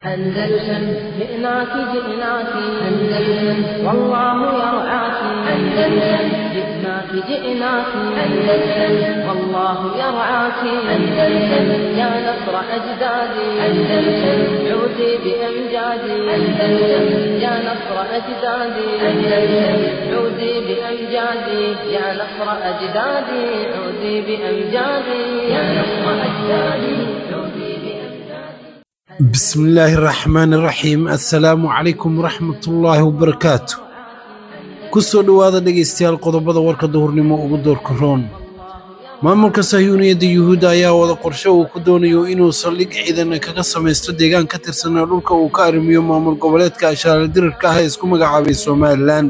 أندلسن جئناك جئناك أندلسن والله يرعاك أندلسن جئناك جئناك أندلسن والله يرعاك أندلسن يا نصر أجدادي أندلسن عودي بأمجادي أندلسن يا نصر أجدادي أندلسن عودي بأمجادي يا نصر أجدادي عودي بأمجادي يا نصر أجدادي عودي بسم الله الرحمن الرحيم السلام عليكم ورحمة الله وبركاته كسو دوادا دغيستيال qodobada warka duhurnimo ugu door karoon maamulka Sahyuuniyadda Yuhuudda ayaa wada qorshe uu ku doonayo inuu saldhig ciidan kaga sameesto deegaan ka tirsan dhulka uu ka arrimiyo maamul goboleedka Shaardirka ah isku magacaabay Somaliland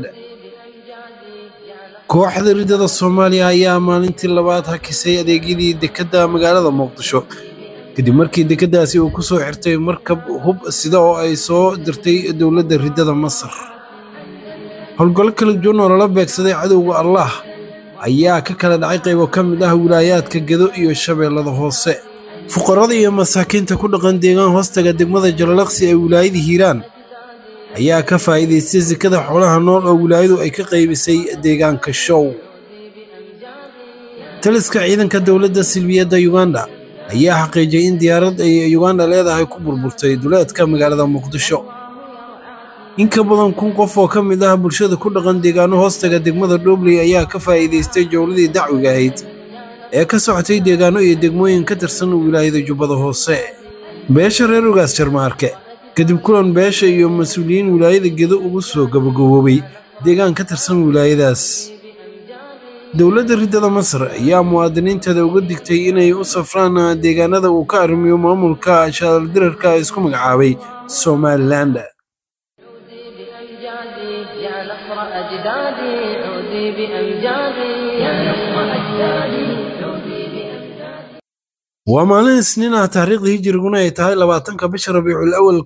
kooxda ridada Soomaaliya ayaa maalintii labaad hakisay adeegyadii dekedda magaalada Muqdisho kadib markii dekeddaasi uu ku soo xirtay markab hub sida oo ay soo dirtay dawladda ridada Masar howlgal kala duwan oo la beegsaday cadowga Allah ayaa ka kala dhacay qaybo ka mid ah wilaayadka Gedo iyo Shabeellada Hoose fuqarada iyo masaakiinta ku dhaqan deegaan hoostaga degmada Jalalaqsi ee wilaayada Hiiraan ayaa ka faa'iideystay zakada xoolaha nool oo wilaayadu ay ka qaybisay deegaanka Show taliska ciidanka dawladda Silmiyadda Uganda ayaa xaqiijiyay in diyaarad ay Uganda leedahay ku burburtay duleedka magaalada Muqdisho in ka badan 1,000 qof oo ka mid ah bulshada ku dhaqan deegaano hoostaga degmada Dhobley ayaa ka faa'iideystay jawladii dacwiga ahayd ee ka socotay deegaano iyo degmooyin ka tirsan wilaayada Jubbada Hoose beesha reer Ugaas Jarmaarke kadib kulan beesha iyo mas'uuliyiin wilaayada Gedo ugu soo gabagaboobay deegaan ka tirsan wilaayadaas dawladda ridada Masar ayaa muwaadiniinteeda uga digtay inay u safraan deegaanada uu ka arrimiyo maamulka Shaardirka isku magacaabay Somaliland يا نصر أجدادي عودي بأمجادي يا نصر أجدادي عودي بأمجادي ومالين سنين تاريخ هجرينا يتهاي 20 bisha Rabiicul Awwal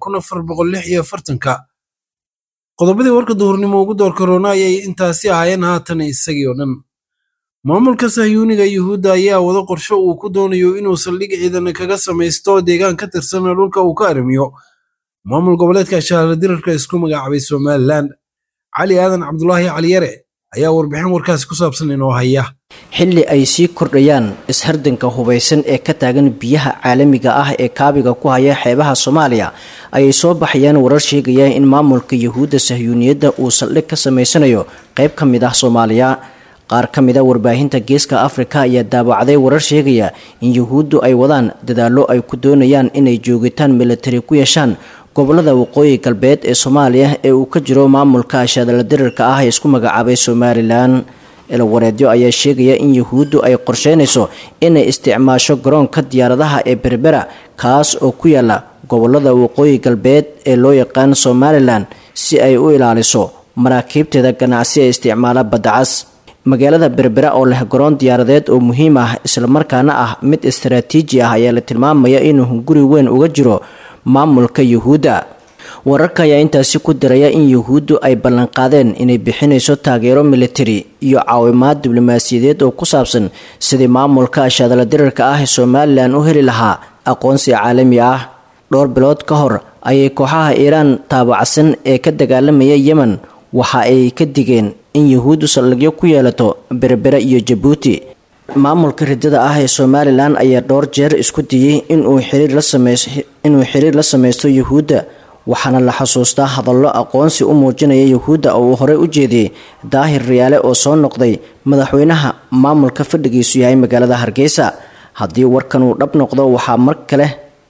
1446 qodobadii warka duhurnimo ugu door corona ayay intaasi ahaayeen haatan isagii oo dhan maamulka Sahyuuniga Yuhuudda ayaa wada qorshe uu ku doonayo inuu saldhig ciidan kaga sameesto deegaan ka tirsan dhulka uu ka arrimiyo maamul goboleedka Shaardirka isku magacaabay Somaliland Ali Aadan Cabdullaahi Cali Yare ayaa warbixin warkaas ku saabsan inoo haya xilli ay sii kordhayaan ishardanka hubaysan ee ka taagan biyaha caalamiga ah ee kaabiga ku haya xeebaha Soomaaliya ay soo baxayaan warar sheegaya in maamulka Yuhuudda Sahyuuniyadda uu saldhig ka sameysanayo qayb ka mid ah Soomaaliya qaar ka mid ah warbaahinta Geeska Afrika ayaa daabacday warar sheegaya in Yuhuuddu ay wadaan dadaallo ay ku doonayaan inay joogitaan military ku yeeshaan gobolada waqooyi galbeed ee Soomaaliya ee uu ka jiro maamulka Shaardirka ah ee isku magacaabay Somaliland wareedyo ayaa sheegaya in Yuhuuddu ay qorsheynayso inay isticmaasho garoonka diyaaradaha ee Berbera kaas oo ku yaala gobolada waqooyi galbeed ee loo yaqaan Somaliland si ay u ilaaliso maraakiibteeda ganacsi ee isticmaala badda cas magaalada Berbera oo leh garoon diyaaradeed oo muhiim ah isla markaana ah mid istiraatiiji ah ayaa la tilmaamaya inuu guri weyn uga jiro maamulka Yuhuudda wararka ayaa intaasi ku daraya in Yuhuuddu ay ballan qaadeen inay bixinayso taageero military iyo caawimaad diblomaasiyadeed oo ku saabsan sidii maamulka Shaardirka ah ee Somaliland u heli lahaa aqoonsi caalami ah dhowr bilood ka hor ayay kooxaha Iiraan taabacsan ee ka dagaalamaya Yemen waxa ay ka digeen in Yuhuuddu saldhigyo ku yeelato Berbera iyo Djibouti maamulka ridada ah ee Somaliland ayaa dhowr jeer isku diyay inuu xiriir la sameeyo Yuhuudda waxaana la xasuustaa hadallo aqoonsi u muujinaya Yuhuudda oo hore u jeediyay Daahir Riyaale oo soo noqday madaxweynaha maamulka fadhigiisu yahay magaalada Hargeysa haddii warkan uu dhab noqdo waxa mar kale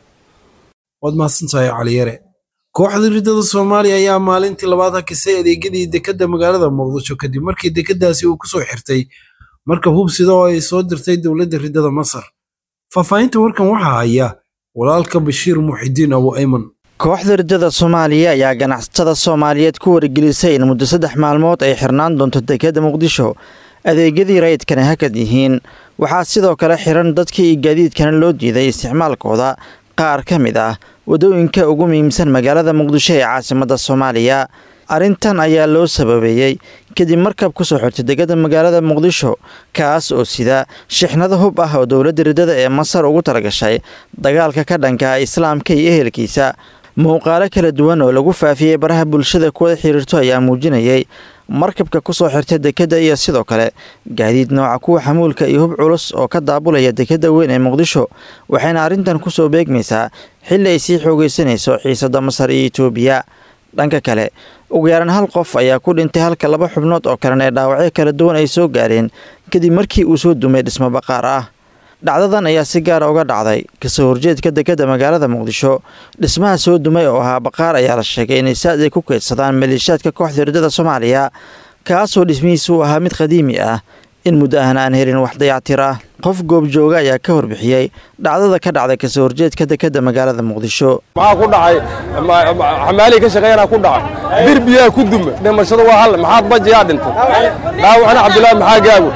wad maasantahay Cali Yare kooxda ridada Soomaaliya ayaa maalintii labaad hakisay adeegyadii dekedda magaalada Muqdisho kadib markii dekeddaasi uu ku soo xirtay markab hub sida oo ay soo dirtay dawladda ridada Masar faafaynta warkan waxa haya walaalka Bashiir Muxidiin Abu Ayman kooxda ridada Soomaaliya ayaa ganacsatada Soomaaliyeed ku wargelisay in muddo 3 maalmood ay xirnaan doonto dekedda Muqdisho adeegyadii rayidkana hakad yihiin waxaa sidoo kale xiran dadkii gaadiidkana loo diiday isticmaalkooda qaar ka mid ah wadooyinka ugu muhiimsan magaalada Muqdisho ee caasimadda Soomaaliya arintan ayaa loo sababeeyay kadib markab ku soo xirtay dekedda magaalada Muqdisho kaas oo sida shixnada hub ah oo dawladda ridada ee Masar ugu talagashay dagaalka ka dhanka islaamka iyo ehelkiisa muuqaalo kala duwan oo lagu faafiyey baraha bulshada kuwada xiriirto ayaa muujinayay markabka ku soo xirtay dekedda iyo sidoo kale gaadiid nooca kuwa xamuulka iyo hub culus oo ka daabulaya dekedda weyn ee muqdisho waxayna arrintan ku soo beegmaysaa xilli ay sii xoogaysanayso xiisadda masar iyo itoobiya dhanka kale ugu yaraan hal qof ayaa ku dhintay halka 2 xubnood oo kalena ee dhaawacyo kala duwan ay soo gaareen kadib markii uu soo dumay dhismo baqaar ah dhacdadan ayaa si gaara uga dhacday kasoo horjeedka dekedda magaalada muqdisho dhismaha soo dumay oo ahaa baqaar ayaa la sheegay inay saad ay ku keydsadaan maleeshiyaadka kooxda ridada Soomaaliya kaasoo dhismihiisu ahaa mid qadiimi ah in muddo ahna aan helin wax dayactir ah qof goob jooga ayaa ka warbixiyay dhacdada ka dhacday kasoo horjeedka dekedda magaalada muqdisho maxaa ku dhacay xamaali ka shaqeeyana ku dhacay dirbiya ku duma dhimashada waa hal maxaad bajiyaa dhintay dhaawacna Cabdullaahi maxaa gaabo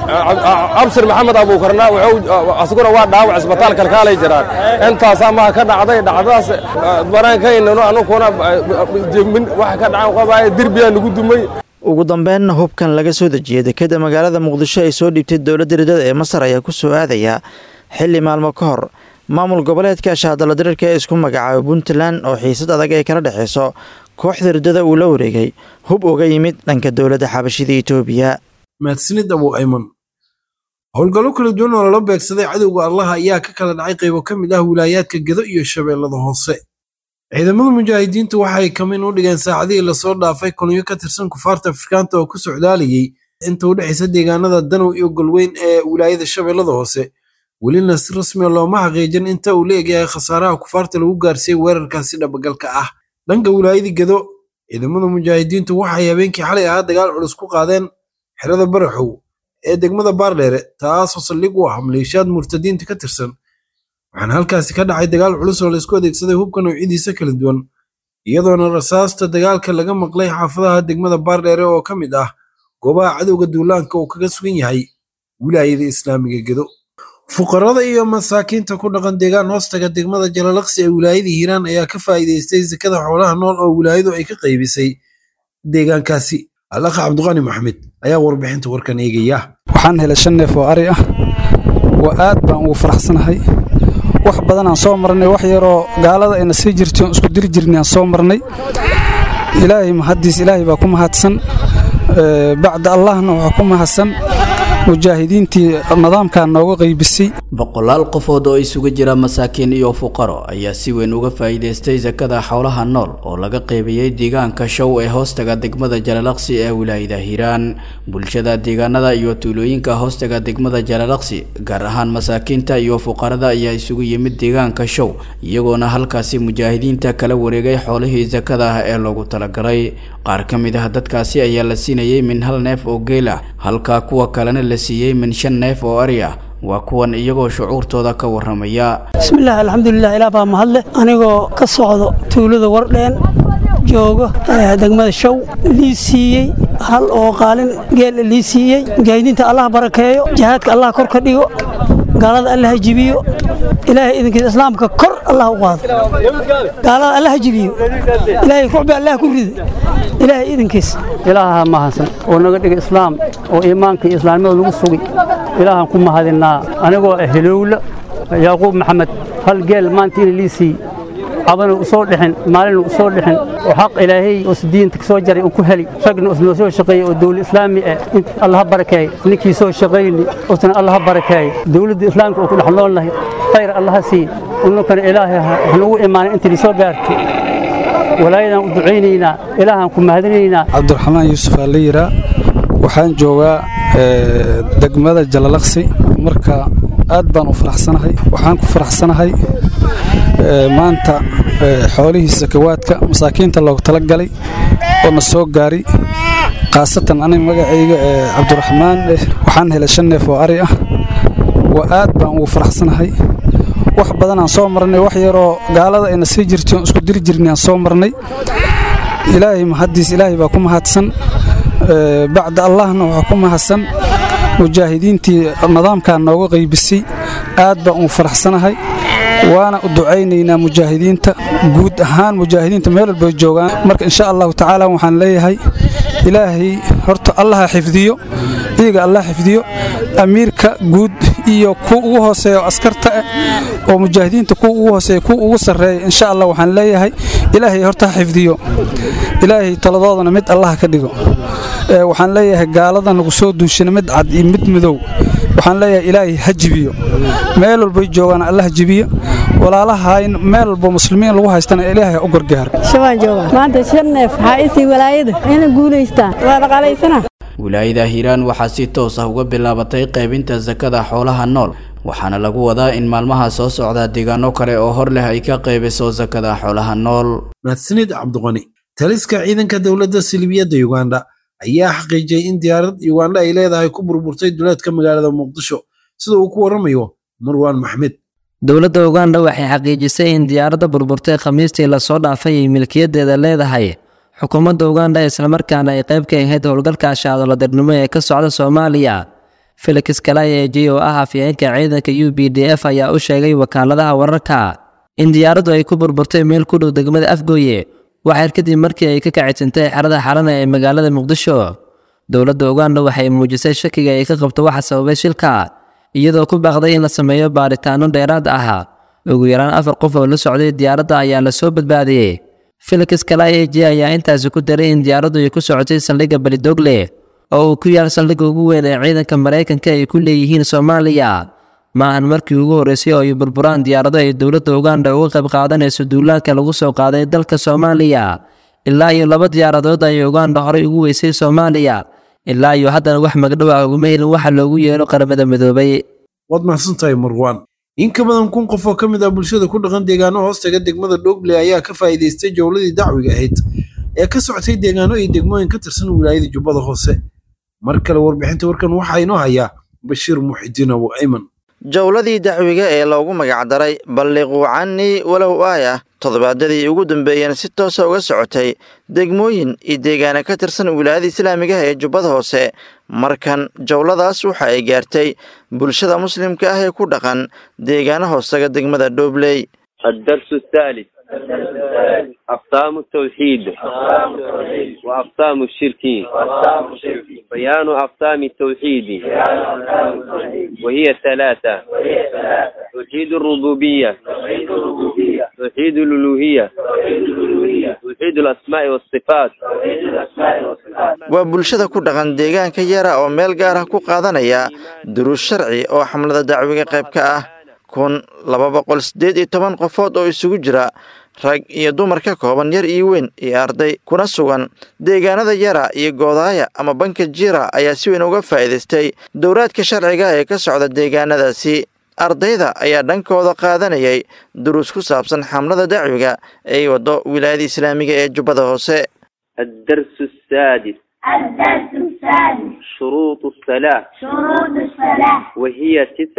abshir maxamed abuukarna wuxuu asaguna waa dhaawac isbitaal kalkaalay jiraan intaas ama ka dhacday dhacdaas baraankaynano anuguna wax ka dhacan qabay dirbiya nagu dumay ugu dambeynna hubkan laga soo dejiyay dekedda magaalada muqdisho ay soo dhiibtay dowladda ridada ee masar ayaa ku soo aadaya xilli maalmo ka hor maamul goboleedka shaadala diriirka ee isku magacaabay Puntland oo xiisad adag ay kala dhaxayso kooxda ridada uu la wareegay hub uga yimid dhanka dowladda xabashida Itoobiya mahadsanid Abu Ayman howlgallo kala duwan oo la beegsaday cadowga Allah ayaa ka kala dhacay qaybo ka mid ah wilaayadka Gedo iyo Shabeellada Hoose ciidamada mujaahidiintu waxay kamin u dhigeen saacadii la soo dhaafay kulmiyo ka tirsan kufaarta Afrikaanta oo ku socdaaliyay inta u dhaxaysa deegaanada Danow iyo Galweyn ee wilaayada Shabeellada Hoose welina si rasmi ah looma xaqiijin inta uu leeyahay khasaaraha kufaarta lagu gaarsiiyay weerarkaasi dhabagalka ah dhanka wilaayada Gedo ciidamada mujaahidiintu waxay habeenkii xalay dagaal culus ku qaadeen xirada Baraxow ee degmada Baardheere taasoo saldhig u ah maleeshiyaad murtadiinta ka tirsan waxaan halkaasi ka dhacay dagaal culus oo la isku adeegsaday hubka noocyadiisa kala duwan iyadoona rasaasta dagaalka laga maqlay xaafadaha degmada Baardheere oo ka mid ah goobaha cadowga duulaanka uu kaga sugan yahay wilaayada Islaamiga Gedo fuqarada iyo masaakiinta ku dhaqan deegaan hoostaga degmada Jalalaqsi ee wilaayada Hiiraan ayaa ka faa'iideystay zakada xoolaha nool oo wilaayadu ay ka qaybisay deegaankaasi Alaq Cabduqani Maxamed ayaa warbixinta warkan eegaya waxaan helay 5 neef oo ari ah waa aad baan ugu faraxsanahay wax badan aan soo marnay wax yar oo gaalada ayna sii jirtay isku diri jirnay aan soo marnay ilaahay mahadiis ilaahay baa ku mahadsan bacda allahna waxa ku mahadsan mujaahidiintii nidaamka nooga qaybisay boqolaal qofood oo isugu jira masaakiin iyo fuqaro ayaa si weyn uga faa'iideystay zakada xoolaha nool oo laga qaybiyay deegaanka Show ee hoostaga degmada Jalalaqsi ee wilaayada Hiiraan bulshada deegaanada iyo tuulooyinka hoostaga degmada Jalalaqsi gaar ahaan masaakiinta iyo fuqarada ayaa isugu yimid deegaanka Show iyagoona halkaasi mujaahidiinta kala wareegay xoolihii zakada ee loogu talagalay qaar ka mid ah dadkaasi ayaa la siinayay min 1 neef oo geel ah halka kuwa kalena la siiyay min 5 neef oo ari ah waa kuwan iyagoo shucuurtooda ka waramaya bismillaah alxamdulillaah ilaa baa mahad leh anigoo ka socdo tuulada Wardeen joogo degmada Show lii siiyay hal oo qaalin geel lii siiyay gaadiinta Allah barakeeyo jihaadka Allah kor ka dhigo gaalada Allah jibiyo ilaahay idinka islaamka kor Allah u qaado gaalada Allah jibiyo ilaahay ruuxba Allah ku rido ilaahay idinkiis ilaaha ma hasan oo naga dhigo islaam oo iimaanka islaamnimada lagu sugay ilaahan ku mahadinaa anigoo helowla Yaaqub Maxamed hal geel maantii liisi abana u soo dhixin maalin u soo dhixin oo xaq ilaahay oo diinta soo jaray oo ku heli ragna oo soo shaqeeyay oo dawlad islaami ah Allah barakeey ninkii soo shaqeeyay oo tan Allah barakeey dawladda islaamka oo ku dhaxloolahay khayr Allah sii inuu kan ilaahay nagu iimaan intii soo gaartay walaayadan u duceynayna ilaahan ku mahadinayna Cabdiraxmaan Yuusuf Aliira waxaan joogaa degmada Jalalaqsi marka aad baan u faraxsanahay waxaan ku faraxsanahay maanta xoolihii sakawaadka masaakiinta loogu tala galay oo na soo gaari qaasatan aniga magacayga Cabdiraxmaan waxaan helay 5 neef oo ari ah waa aad baan ugu faraxsanahay wax badan aan soo marnay wax yar oo gaalada ayna sii jirtay isku diri jirnay aan soo marnay ilaahay mahadiis ilaahay baa ku mahadsan bacda allahna waxa ku mahadsan mujaahidiintii nidaamka nooga qaybisay aad baan ugu faraxsanahay waana u duceynaynaa mujaahidiinta guud ahaan mujaahidiinta meel walba joogaan marka insha Allah taala waxaan leeyahay ilaahay horta Allah xifdiyo iyaga Allah xifdiyo amiirka guud iyo ku ugu hooseeyo askarta oo mujaahidiinta ku ugu hooseeyo ku ugu sareeyo insha Allah waxaan leeyahay ilaahay horta xifdiyo ilaahay taladoodana mid allah ka dhigo waxaan leeyahay gaalada nagu soo duushina mid cad iyo mid madow waxaan leeyahay ilaahay ha jibiyo meel walba joogaan allah jibiyo walaalaha meel walba muslimiin lagu haystana ilaahay u gargaar shabaan jooga maanta sharneef xaayisi walaayada in guuleystaan waa dhaqaaleysana wilaayada Hiiraan waxaa si toos ah uga bilaabatay qaybinta zakada xoolaha nool waxaana lagu wadaa in maalmaha soo socda deegaano kale oo hor leh ay ka qaybiso zakada xoolaha nool mahadsanid cabdiqani taliska ciidanka dowladda silibiyada Uganda ayaa xaqiijiyay in diyaarad Uganda ay leedahay ku burburtay duleedka magaalada Muqdisho sida uu ku waramayo Marwan Maxmed dowladda Uganda waxay xaqiijisay in diyaaradda burburtay Khamiistii la soo dhaafay milkiyadeeda leedahay xukuumadda Uganda isla markaana ay qayb ka ahayd howlgalka shaadaladarnimo ee ka socda Soomaaliya Felix Kalaye oo ah afyeenka ciidanka UPDF ayaa u sheegay wakaaladaha wararka in diyaaraddu ay ku burburtay meel ku dhow degmada Afgooye waxay kadib markii ay ka kacitantay xarada xarana ee magaalada Muqdisho dowladda Uganda waxay muujisay shakiga ay ka qabto waxa sababay shilka iyadoo ku baaqday in la sameeyo baaritaano dheeraad ah ugu yaraan 4 qof oo la socday diyaaradda ayaa la soo badbaadiyay Felix Kalaye ayaa intaas ku daray in diyaaraddu ay ku socotay saldhigga Balidogle oo uu ku yaal saldhigga ugu weyn ee ciidanka Mareykanka ay ku leeyihiin Soomaaliya maahan markii ugu horeysay oo ay burburaan diyaarado ay dowladda Uganda uga qayb qaadanayso duulaanka lagu soo qaaday dalka Soomaaliya ilaa iyo 2 diyaaradood ay Uganda horay ugu weysay Soomaaliya ilaa iyo haddana wax magdhow ah ugu meelin waxa loogu yeero qaramada midoobay wad mahadsantahay Marwan in ka badan 1,000 qof oo kamid ah bulshada ku dhaqan deegaano hoostaga degmada Dogle ayaa ka faa'iideystay jawladii dacwiga ahayd ee ka socotay deegaano iyo degmooyin ka tirsan wilaayada Jubbada Hoose markale warbixinta warkan waxa inoo haya Bashiir Muxidiin Abu Ayman jawladii dacwiga ee loogu magac daray balliqu cani walow aaya toddobaadadii ugu dambeeyeen si toos ah uga socotay degmooyin iyo deegaano ka tirsan wilaayada Islaamiga ee Jubbada Hoose markan jawladaas waxa ay gaartay bulshada muslimka ah ee ku dhaqan deegaano hoostaga degmada Dobley الدرس الثالث أقسام التوحيد وأقسام الشرك بيان أقسام التوحيد وهي 3 توحيد الربوبية توحيد الألوهية توحيد الأسماء والصفات وبulshada ku dhaqan deegaanka yara oo meel gaar ah ku qaadanaya duruus sharci oo xamlada dacwiga qayb ka ah 218 qofood oo isugu jira rag iyo dumar ka kooban yar iyo weyn iyo arday kuna sugan deegaanada yara iyo goodaaya ama banka jira ayaa si weyn uga faa'iideystay dowladka sharciga ee ka socda deegaanadaasi ardayda ayaa dhankooda qaadanayay duruus ku saabsan xamlada dacwiga ee wado wilaayada Islaamiga ee Jubbada Hoose الدرس السادس شروط الصلاة وهي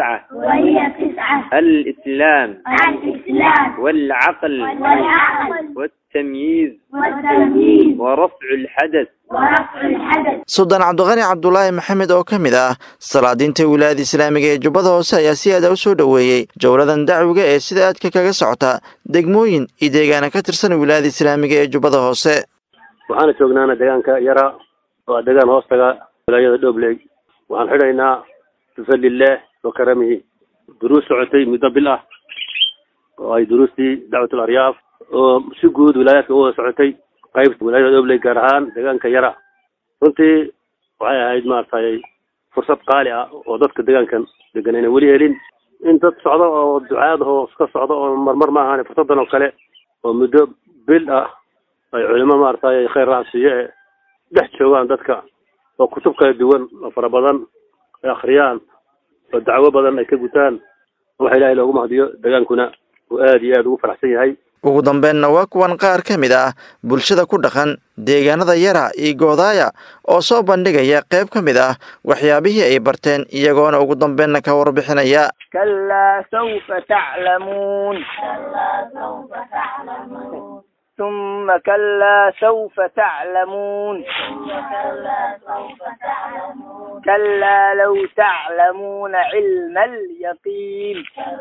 9 الإسلام والعقل والتمييز ورفع الحدث Sudan Cabdiqani Cabdullaahi Maxamed oo kamid ah salaadiinta wilaayada Islaamiga ee Jubbada Hoose ayaa si aad u soo dhaweeyay jawladan dacwiga ee sida aadka kaga socota degmooyin iyo deegaano ka tirsan wilaayada Islaamiga ee Jubbada Hoose waxaan joognaana deegaanka yara oo deegaan hoostaga wilaayada Dobley waxaan xidhaynaa tafadillah wa karamihi duruus socotay muddo bil ah oo ay duruustii dacwatul aryaaf oo si guud wilaayadka uga socotay qaybta wilaayada Dobley gaar ahaan deegaanka yara runtii waxay ahayd maartay fursad qaali ah oo dadka deegaankan degan inay weli helin in dad socdo oo ducaad oo iska socdo oo marmar ma ahaan fursadan oo kale oo muddo bil ah ay culimo maartay khayr raasiye dhex joogaan dadka oo kutub kala duwan oo fara badan ay akhriyaan oo dacwo badan ay ka gutaan waxa Ilaahay loogu mahadiyo deegaankuna oo aad iyo aad ugu faraxsan yahay ugu dambeynna waa kuwan qaar ka mid ah bulshada ku dhaqan deegaanada yara iyo goodaaya oo soo bandhigaya qayb ka mid ah waxyaabihii ay barteen iyagoona ugu dambeynna ka warbixinaya kalla sawfa ta'lamuun ثم كلا سوف تعلمون كلا لو تعلمون علم اليقين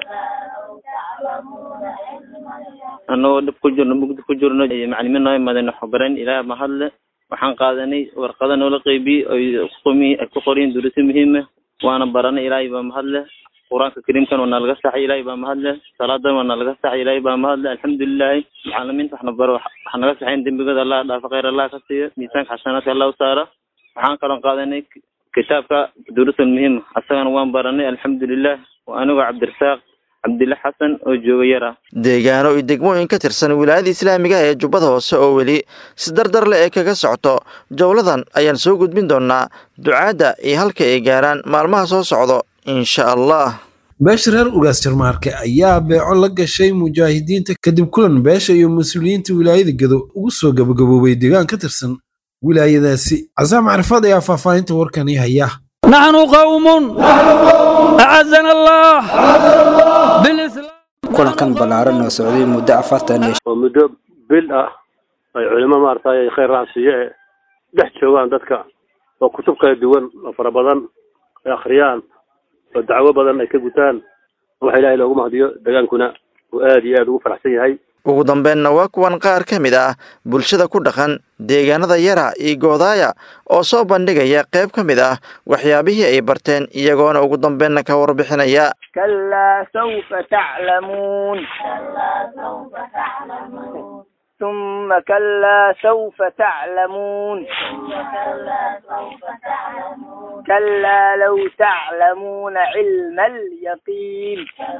أنا كجرنا مقد كجرنا معلمنا ما دنا خبرين إلى محل وحن قادني ورقدنا ولا قيبي أو قومي أكقرين دروس مهمة وأنا برنا إلى محل قرآن الكريم كان ونالغا ساحي إلهي بمهدله صلاة ونالغا ساحي إلهي بمهدله الحمد لله العالمين فاحنا برو حنا ساحين دم بقد الله لا فغير الله كثير ميزان حسنات الله وسارة وحان كلام قادني كتابك دروس المهم أصلا وان براني الحمد لله وأنا وعبد الرزاق عبد الله حسن وجويرة deegaano iyo degmooyin ka tirsan wilaayada islaamiga ee Jubbada Hoose oo weli si dardar leh kaga socoto jawladan ayaan soo gudbin doonaa ducaada ee halka ay gaaraan maalmaha soo socdo insha Allah beesha reer ugaas jarmaarka ayaa beeco la gashay mujaahidiinta kadib kulan beesha iyo mas'uuliyiinta wilaayada Gado ugu soo gabagaboobay deegaan ka tirsan wilaayadaasi Casaam Carfad ayaa faahfaahinta warkani haya نحن قوم أعزنا الله بالإسلام kulan kan balaaran oo socday muddo 40 muddo bil ah ay culimo maartay khayr raasiye dhex joogan dadka oo kutub kala duwan oo fara badan ay akhriyaan oo dacwo badan ay ka gutaan waxa Ilaahay loogu mahadiyo dagaankuna oo aad iyo aad ugu faraxsan yahay ugu dambeynna waa kuwan qaar ka mid ah bulshada ku dhaqan deegaanada Yara iyo Goodaya oo soo bandhigaya qayb ka mid ah waxyaabihii ay barteen iyagoona ugu dambeynna ka warbixinaya كلا سوف تعلمون ثم كلا سوف تعلمون كلا لو تعلمون علم اليقين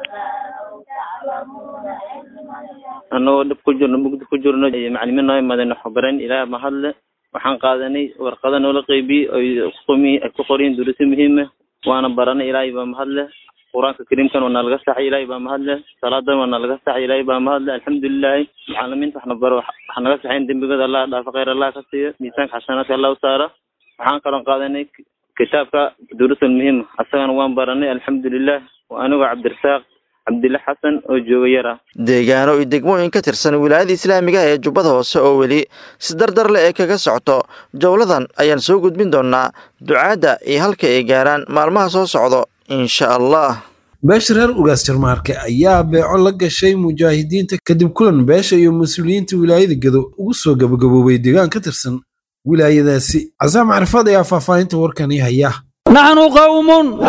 أنا دب كجرنا مقد كجرنا معلمين نايم ماذا حبرين إلى محل وحن قادني ورقدنا ولقيبي قومي أكقرين دروس مهمة وأنا براني إلى محل قرآن الكريم كان ونالغا ساحي إلهي بمهدله صلاة ونالغا ساحي إلهي بمهدله الحمد لله العالمين فاحنا برو حنا ساحين دم بقد الله لا فغير الله كثير ميزان حسنات الله وسارة وحان كلام قادني كتابك دروس المهم أصلا وان براني الحمد لله وأنا وعبد الرزاق عبد الله حسن وجويرة deegaano iyo degmooyin ka tirsan wilaayada islaamiga ee Jubbada Hoose oo weli si dardar leh kaga socoto jawladan ayaan soo gudbin doonaa ducaada ee halka ay gaaraan maalmaha soo socdo insha Allah beesha reer ugaas jarmaarka ayaa beeco la gashay mujaahidiinta kadib kulan beesha iyo mas'uuliyiinta wilaayada Gado ugu soo gabagaboobay deegaan ka tirsan wilaayadaasi Casaam Carfad ayaa faahfaahinta warkani haya نحن قوم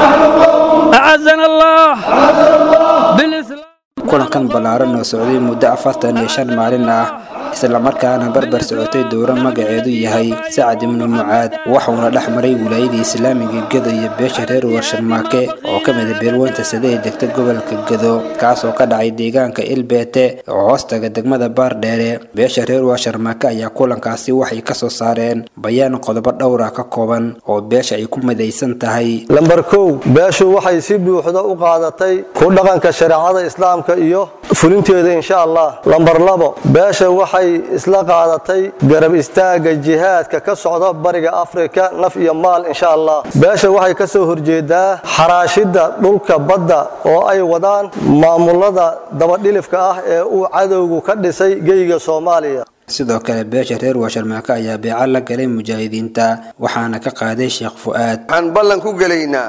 أعزنا الله بالإسلام kulan kan balaaran oo socday muddo 45 maalin ah isla markaana barbar socotay dowra magaceedu yahay Saad ibn Muaad waxaana dhaxmaray wilaayada islaamiga Gado iyo beesha reer Warsharmaake oo ka mid ah beelweynta Sadeey degta gobolka Gado kaas oo ka dhacay deegaanka Ilbeete oo hoostaga degmada Baardheere beesha reer Warsharmaake ayaa kulankaasi waxay ka soo saareen bayaan qodobo dhowr ah ka kooban oo beesha ay ku midaysan tahay lambar 1 beeshu waxay si buuxda u qaadatay ku dhaqanka shariicada islaamka iyo fulinteeda insha Allah lambar 2 beesha waxay isla qaadatay garab istaaga jihaadka ka socda bariga Afrika naf iyo maal insha Allah beesha waxay ka soo horjeedaa xaraashida dhulka badda oo ay wadaan maamulada dabadhilifka ah ee uu cadawgu ka dhisay geyga Soomaaliya sidoo kale beesha reer Warsharmaake ayaa beeca la galay mujaahidiinta waxaana ka qaaday Sheekh Fuaad aan ballan ku galeynaa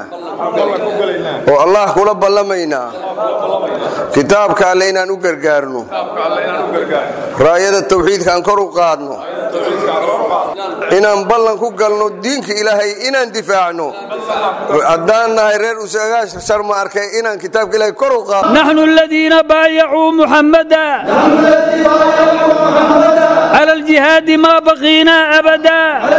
oo Allah kula ballamaynaa kitaabka Alle inaan u gargaarno raayada tawxiidka aan kor u qaadno inaan ballan ku galno diinka Ilaahay inaan difaacno haddaan nahay reer Ugaas Jarmaarka inaan kitaabka Ilaahay kor u qaadno نحن الذين بايعوا محمدا على الجهاد ما بقينا أبدا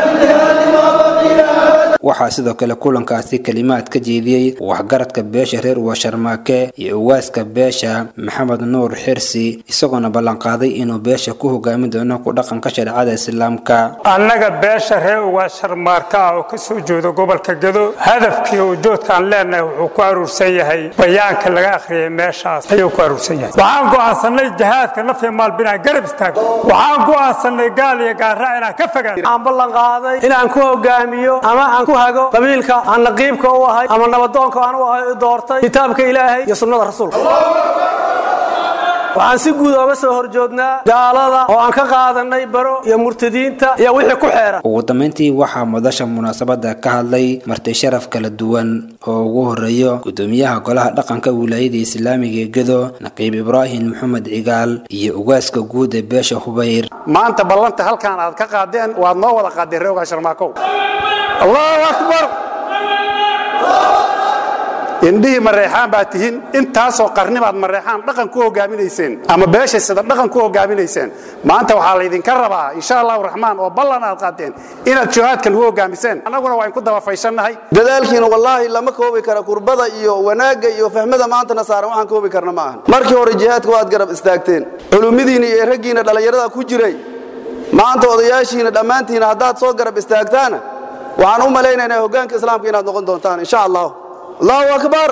waxaa sidoo kale kulankaasi kalimaad ka jeediyay waxgaradka beesha reer Warsharmaake iyo ugaaska beesha Maxamed Nuur Xirsi isagoo ballan qaaday inuu beesha ku hogaamin doono ku dhaqanka shariicada islaamka annaga beesha reer Warsharmaake oo ka soo jeedo gobolka Gado hadafkii uu joodkan leenahay wuxuu ku aruursan yahay bayaanka laga akhriyay meeshaas ayuu ku aruursan yahay waxaan go'aansanay jihaadka nafta maal binaa garab istaag waxaan go'aansanay gaal iyo gaarraac inaan ka fogaano aan ballan qaaday inaan ku hogaamiyo ama aan hago qabiilka aan naqiibka u ahay ama nabadoonka aan u ahay doortay kitaabka Ilaahay iyo sunnada rasuulka waxaan si guud uga soo horjoognaa gaalada oo aan ka qaadanay baro iyo murtadiinta iyo wixii ku xeeran ugu dambeyntii waxaa madasha munaasabada ka hadlay marti sharaf kala duwan oo ugu horeeyo gudoomiyaha golaha dhaqanka wilaayada islaamiga ee Gado Naqiib Ibraahim Maxamed Cigaal iyo ugaaska guud ee beesha Hubayr maanta ballanta halkaan aad ka qaadeen waad noo wada qaadeen reer Warsharmaake الله أكبر indhihii mareexaan baad tihiin intaasoo qarni baad mareexaan dhaqan ku hogaaminayseen ama beesha sida dhaqan ku hogaaminayseen maanta waxaa laydinka rabaa insha allahu raxmaan oo ballan aad qaadeen inaad jihaadka lagu hogaamiseen annaguna waa in ku dabafaysannahay dadaalkiina wallaahi lama koobi kara kurbada iyo wanaagga iyo fahmada maantana saaran waxaan koobi karna ma ahan markii hore jihaadka waad garab istaagteen culumidiina iyo raggiina dhallinyarada ku jiray maanta odayaashiina dhammaantiina haddaad soo garab istaagtaana waxaan u malaynaynaa hoggaanka islaamka inaad noqon doontaan insha allah allahu akbar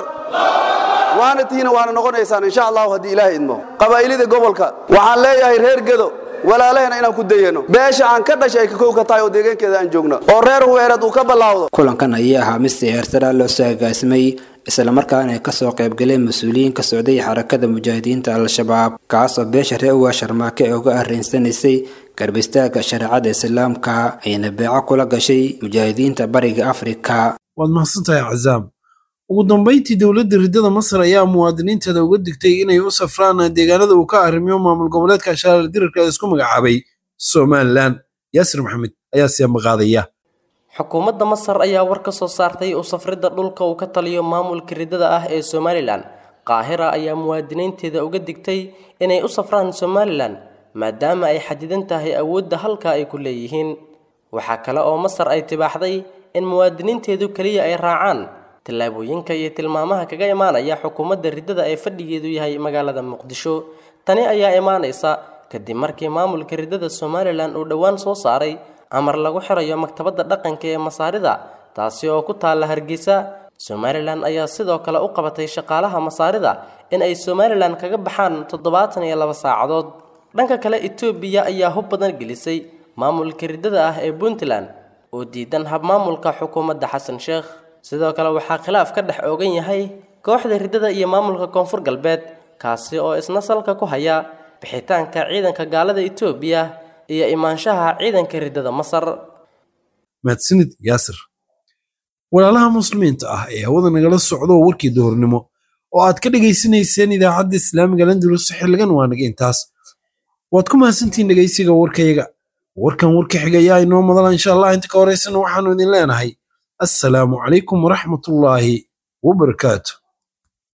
waana tiina waana noqonaysaan insha allahu haddii ilaahay idmo qabaa'ilida gobolka waxaan leeyahay reer gedo walaalahena inaan ku dayano beesha aan ka dhashay ay ka kowka tahay oo deegaankeeda aan joogno oo reer huweereed uu ka bilaawdo kulankan ayaa ahaa mid si heersara loo soo agaasimay isla markaana ay kasoo qaybgaleen mas-uuliyiin ka socday xarakada mujaahidiinta al-shabaab kaasoo beesha reer uwa sharmaake ee uga arrinsanaysay garab istaagga shareecada islaamka ayna beeco kula gashay mujaahidiinta bariga afrika waad mahadsantahay cazaam ugu dambayntii dowladda ridada masar ayaa muwaadiniinteeda uga digtay inay u safraan deegaanada uu ka arrimiyo maamul goboleedka shaaril dirarka ee isku magacaabay somalilan yaasir maxamed ayaa siyaama qaadaya xukuumadda masar ayaa war ka soo saartay u safridda dhulka uu ka taliyo maamulka ridada ah ee somalilan qaahira ayaa muwaadiniinteeda uga digtay inay u safraan somalilan maadaama ay xadidan tahay awoodda halka ay ku leeyihiin waxaa kale oo masar ay tibaaxday in muwaadiniinteedu kaliya ay raacaan tallaabooyinka iyo tilmaamaha kaga imaanaya xukuumadda ridada ee fadhigeedu yahay magaalada muqdisho tani ayaa imaanaysa kadib markii maamulka ridada somalilan uu dhowaan soo saaray amar lagu xirayo maktabadda dhaqanka ee masaarida taasi oo ku taalla hargeysa somalilan ayaa sidoo kale u qabatay shaqaalaha masaarida in ay somalilan kaga baxaan 72 saacadood dhanka kale Itoobiya ayaa hub badan gelisay maamulka ridada ah ee Puntland oo diidan hab maamulka xukuumadda Xasan Sheekh sidoo kale waxaa khilaaf ka dhex oogan yahay kooxda ridada iyo maamulka koonfur galbeed kaasi oo isna salka ku haya bixitaanka ciidanka gaalada Itoobiya iyo imaanshaha ciidanka ridada Masar mahadsanid yaasir walaalaha muslimiinta ah ee hawada nagala socdo warkii doornimo oo aad ka dhageysanayseen idaacadda islaamiga Landulus xilligan waa naga intaas waad ku mahadsantiin dhageysiga warkayaga warkan warka xigaya inoo madala insha Allah inta ka horeysan waxaanu idin leenahay assalaamu calaykum waraxmatullaahi wabarakaatuh